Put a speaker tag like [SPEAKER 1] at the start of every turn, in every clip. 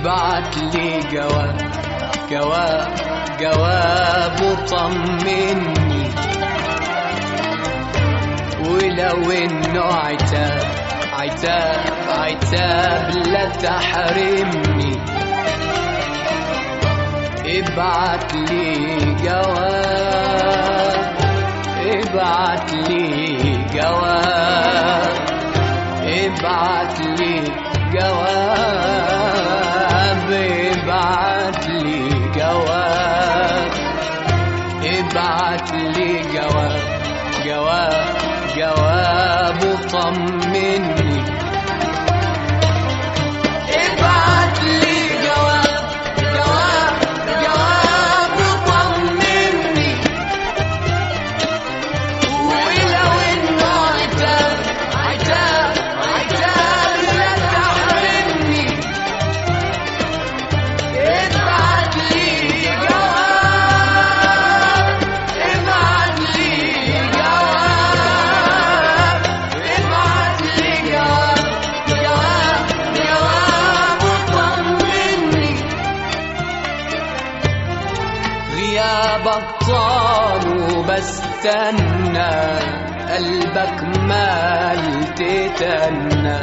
[SPEAKER 1] ابعت لي جواب جواب جواب وطمني، ولو انه عتاب عتاب عتاب لا تحرمني. ابعت لي جواب ابعت لي جواب ابعت لي جواب ابعت لي جواب ابعت لي جواب جواب جواب وطمني. ابعت لي جواب جواب جواب وطمني، ولو انه عتاب عتاب عتاب لا تحرمني. ابعت لي جواب ابعت لي جواب ابعت لي جواب جواب جواب وطمني. غيابك طال وبستنى، قلبك مال تتنى.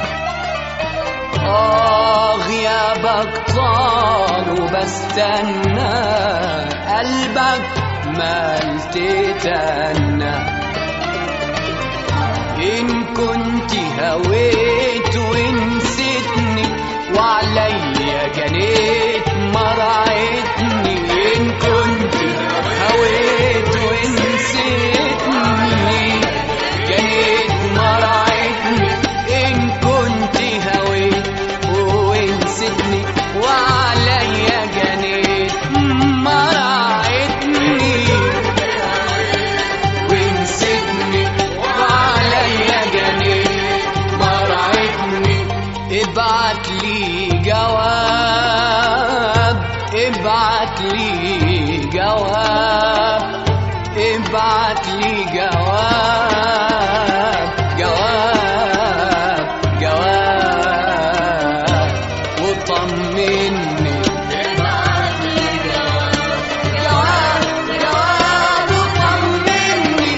[SPEAKER 1] غيابك طال وبستنى، قلبك مال تتنى. إن كنت هويت ونسيتني وعليا جنيت مرعتني. إن كنت هويت ونسيتني جنيت مرعتني. إن كنت هويت ونسيتني وعليا جنيت مرعتني. ونسيتني وعليا جنيت مرعتني. ابعت لي جواب ابعت لي جواب ابعت لي جواب جواب جواب وطمني. ابعت لي جواب جواب جواب وطمني،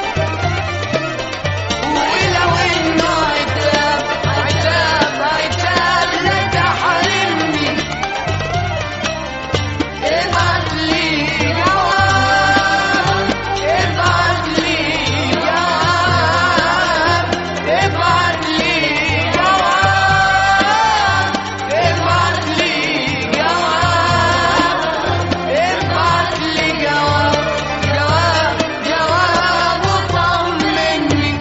[SPEAKER 1] ولو انه عتاب عتاب عتاب لا تحرمني. ابعت لي جواب ابعت لي جواب ابعت لي جواب ابعت لي جواب ابعت لي جواب جواب جواب وطمني.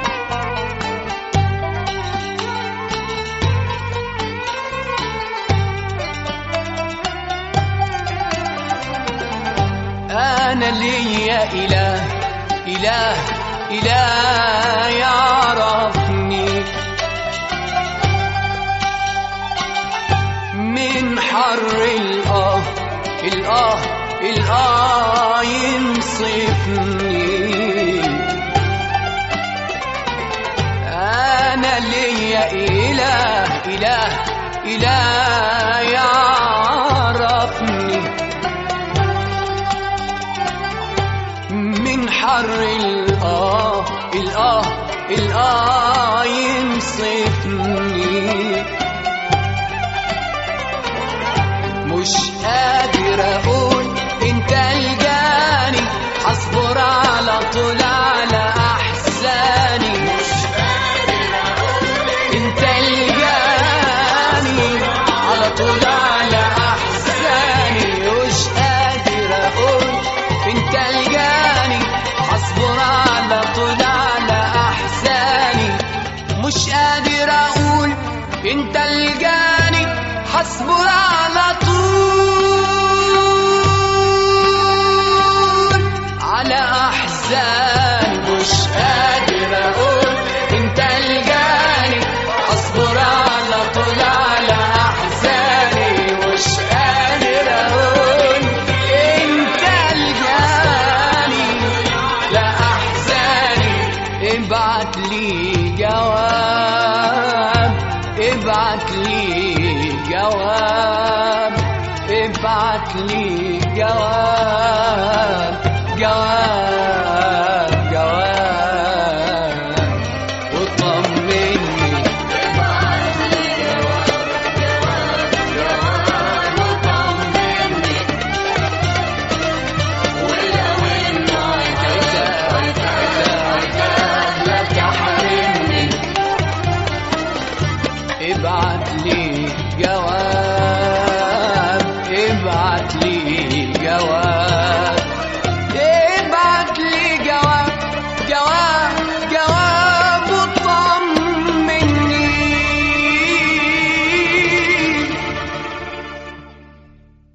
[SPEAKER 1] أنا ليا إله إله إله يعرفني، من حر الآه ينصفني. أنا ليا إله إله إله يعرفني، من حر الآه ينصفني. مش قادر أقول أنت الجاني، هصبر على طول على أحزاني. مش قادر أقول أنت الجاني على طول على أحزاني. مش قادر أقول أنت الجاني، هصبر على طول على أحزاني. مش قادر أقول أنت الجاني، هصبر على طول على أحزاني. مش قادر أقول أنت الجاني، هصبر على طول على أحزاني. مش قادر أقول أنت الجاني لا أحزاني. ابعت لي جواب ابعت لي جواب، ابعت لي جواب، جواب